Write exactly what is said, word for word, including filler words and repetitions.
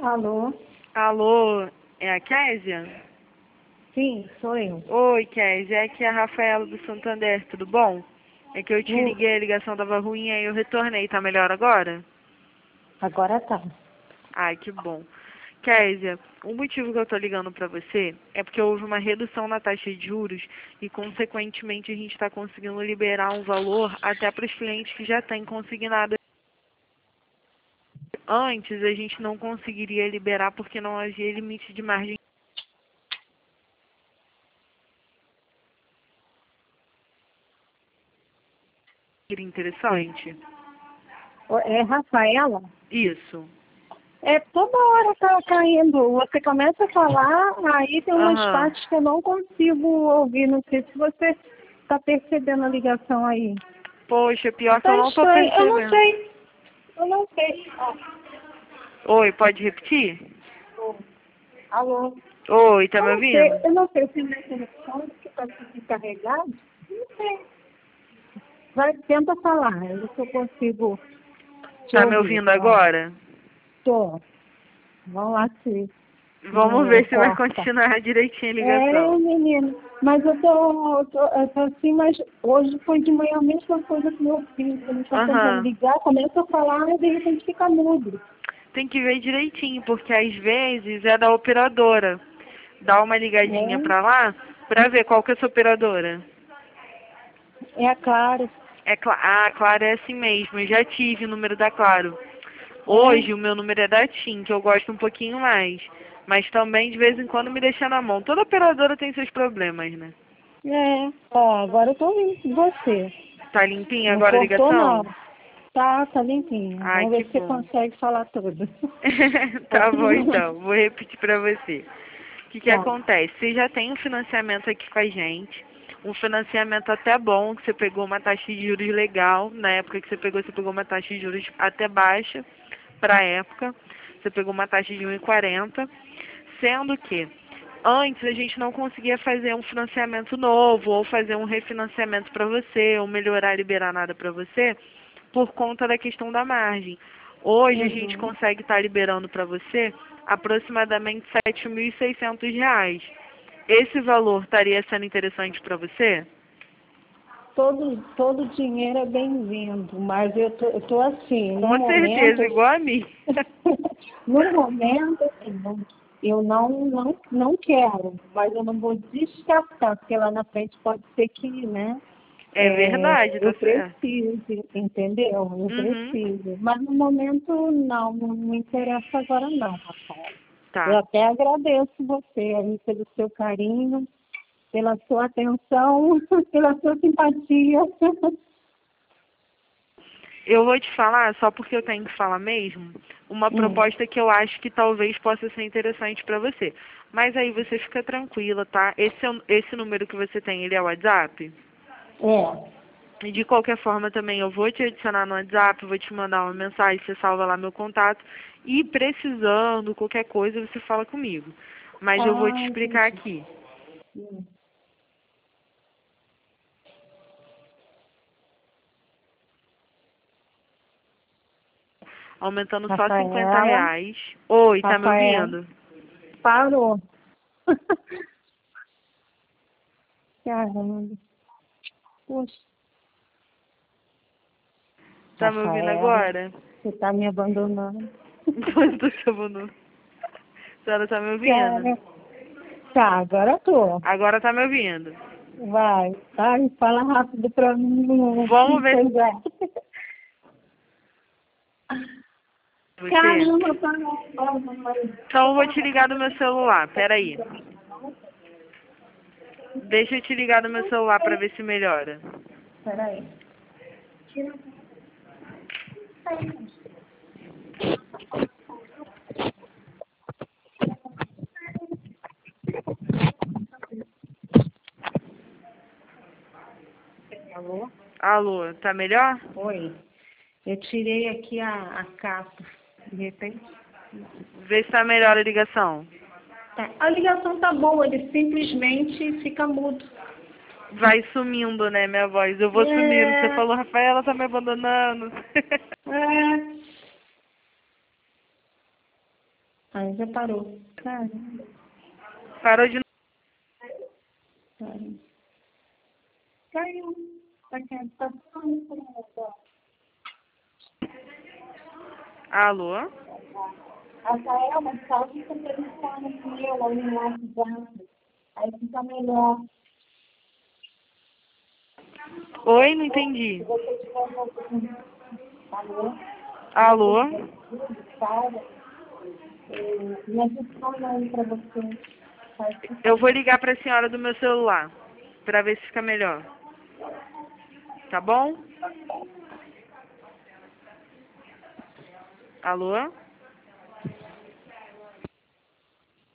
Alô? Alô, é a Késia? Sim, sou eu. Oi, Késia, aqui é a Rafaela do Santander, tudo bom? É que eu te Hum, liguei, a ligação tava ruim, aí eu retornei, tá melhor agora? Agora tá. Ai, que bom. Késia, o motivo que eu tô ligando pra você é porque houve uma redução na taxa de juros e, consequentemente, a gente tá conseguindo liberar um valor até para os clientes que já têm consignado. Antes, a gente não conseguiria liberar porque não havia limite de margem interessante. Ô, É Rafaela? Isso. É, toda hora tá caindo. Você começa a falar, aí tem umas Aham. partes que eu não consigo ouvir. Não sei se você tá percebendo a ligação aí. Poxa, pior que eu Tá não tô estranho. Eu não percebendo. sei. Eu não sei. Ó, Oi, pode repetir? ô, alô? Oi, tá Eu me não sei. ouvindo? Eu não sei se o meu telefone que tá descarregado. Não sei. Vai, tenta falar. Eu se eu consigo te Tá me ouvir. ouvindo Ó, agora? tô. Vamos lá se, se Vamos não ver se vai corta. continuar direitinho a É, ligação. menino, mas eu tô, eu tô, eu tô assim, mas hoje foi de manhã a mesma coisa que meu filho. Ele tá tentando Aham. ligar, começa a falar e de repente fica mudo. Tem que ver direitinho, porque às vezes é da operadora. Dá uma ligadinha Né? pra lá pra ver qual que é a sua operadora. É claro. É cla ah, Claro, é assim mesmo. Eu já tive o número da Claro. É, Hoje o meu número é da TIM, que eu gosto um pouquinho mais. Mas também de vez em quando me deixa na mão. Toda operadora tem seus problemas, né? é. Ó, agora eu tô ouvindo você. Tá limpinha Não agora a cortou não. ligação? Tá, tá limpinho. Ai, Vamos que ver se você bom. consegue falar tudo. Tá bom então, vou repetir pra você. O que que Tá. acontece? Você já tem um financiamento aqui com a gente, um financiamento até bom, que você pegou uma taxa de juros legal, na época que você pegou, você pegou uma taxa de juros até baixa pra época, você pegou uma taxa de um vírgula quarenta, sendo que antes a gente não conseguia fazer um financiamento novo ou fazer um refinanciamento para você, ou melhorar, liberar nada para você, por conta da questão da margem. Hoje a gente Uhum. consegue estar liberando para você aproximadamente sete mil e seiscentos reais. Esse valor estaria sendo interessante para você? Todo, todo dinheiro é bem-vindo, mas eu tô, eu tô assim, no Com momento, certeza, igual a mim. no momento, assim, não- eu não, não, não quero, mas eu não vou descartar, porque lá na frente pode ser que, né, É verdade, é, eu tá certo. precise, entendeu? Eu Uhum, preciso. Mas no momento, não, não me interessa agora não, Rafael. Eu tá. até agradeço você aí pelo seu carinho, pela sua atenção, pela sua simpatia. Eu vou te falar, só porque eu tenho que falar mesmo, uma Hum, proposta que eu acho que talvez possa ser interessante para você. Mas aí você fica tranquila, tá? Esse, é o- esse número que você tem, ele é o WhatsApp? é. E de qualquer forma também eu vou te adicionar no WhatsApp, vou te mandar uma mensagem, você salva lá meu contato. E precisando, qualquer coisa, você fala comigo. Mas eu vou te Ah, explicar entendi. aqui. Hum. Aumentando só cinquenta Rafaela, reais. Oi, tá me Rafaela, ouvindo? parou. Caramba. Poxa, Tá me ouvindo Rafaela, agora? você tá me abandonando. Não tô chamando. A senhora tá me ouvindo? Cara, tá, agora tô. Agora tá me ouvindo. Vai, vai, fala rápido pra mim, não Vamos ver coisa. você. Caramba, parou. Então eu vou te ligar do meu celular. Pera aí. Deixa eu te ligar do meu celular pra ver se melhora. Peraí. Alô? Alô, tá melhor? Oi. Eu tirei aqui a, a capa. De repente. Vê se tá melhor a ligação. Tá. A ligação tá boa, ele simplesmente fica mudo. Vai sumindo, né, minha voz. Eu vou sumindo. Você É, falou, Rafaela tá me abandonando. é. Aí já parou. Cara, Parou de... cara. Caiu. Tá quieto, tá falando por ela. Alô? A Kaelma só fica telefone com eu ou no WhatsApp. Aí fica melhor. Oi, não entendi. Se você tiver um alô, Alô? cara, me adiciona aí pra você. Eu vou ligar pra senhora do meu celular, pra ver se fica melhor. Tá bom? Alô?